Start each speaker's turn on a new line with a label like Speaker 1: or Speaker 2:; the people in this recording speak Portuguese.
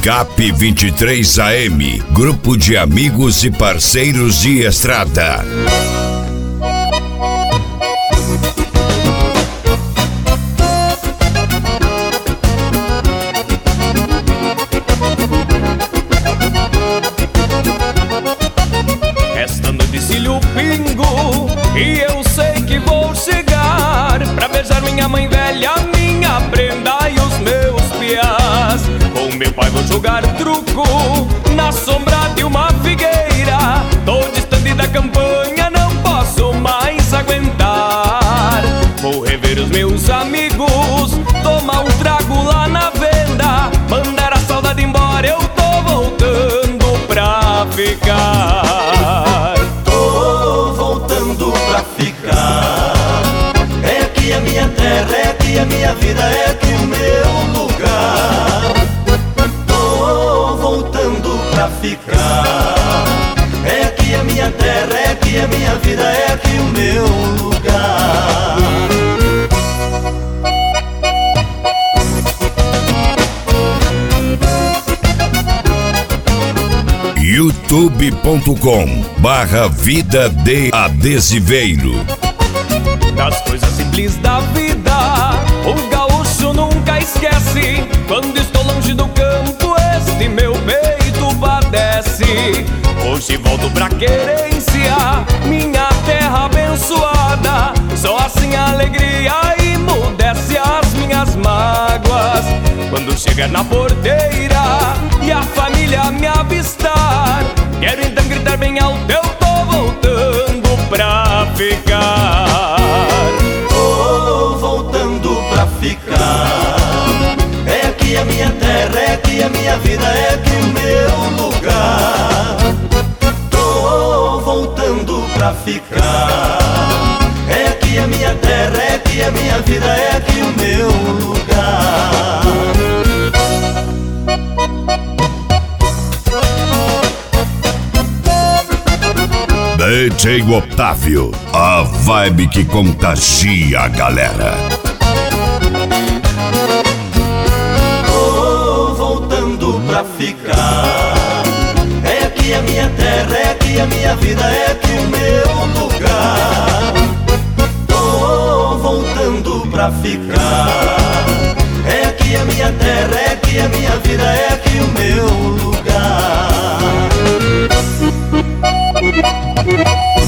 Speaker 1: Cap 23 AM, grupo de amigos e parceiros de estrada.
Speaker 2: Restando de cílio pingo, e eu sei que vou chegar pra beijar minha mãe velha, minha prenda e os meus piás. Com meu pai vou jogar truco na sombra de uma figueira. Tô distante da campanha, não posso mais aguentar. Vou rever os meus amigos, tomar um trago lá na venda, mandar a saudade embora, eu tô voltando pra ficar.
Speaker 3: Tô voltando pra ficar. É aqui a minha terra, é aqui a minha vida, é aqui o meu lugar. Tô voltando pra ficar. É aqui a minha terra, é aqui a minha vida, é aqui o meu lugar.
Speaker 1: youtube.com/Vida de Adesiveiro.
Speaker 2: Das coisas simples da vida, o gaúcho nunca esquece. Quando estou longe do campo, este meu peito padece. Hoje volto pra querência, minha terra abençoada. Só assim a alegria emudece as minhas mágoas. Quando chegar na porteira e a família me avistar, quero então gritar bem alto, eu tô voltando pra ficar.
Speaker 3: Tô voltando pra ficar. É aqui a minha terra, é aqui a minha vida, é aqui o meu lugar. Tô voltando pra ficar. É aqui a minha terra, é aqui a minha vida, é aqui o meu lugar.
Speaker 1: DJ Otávio, a vibe que contagia a galera.
Speaker 3: Tô voltando pra ficar. É aqui a minha terra, é aqui a minha vida, é aqui o meu lugar. Tô voltando pra ficar. É aqui a minha terra, é aqui a minha vida, é aqui o meu lugar.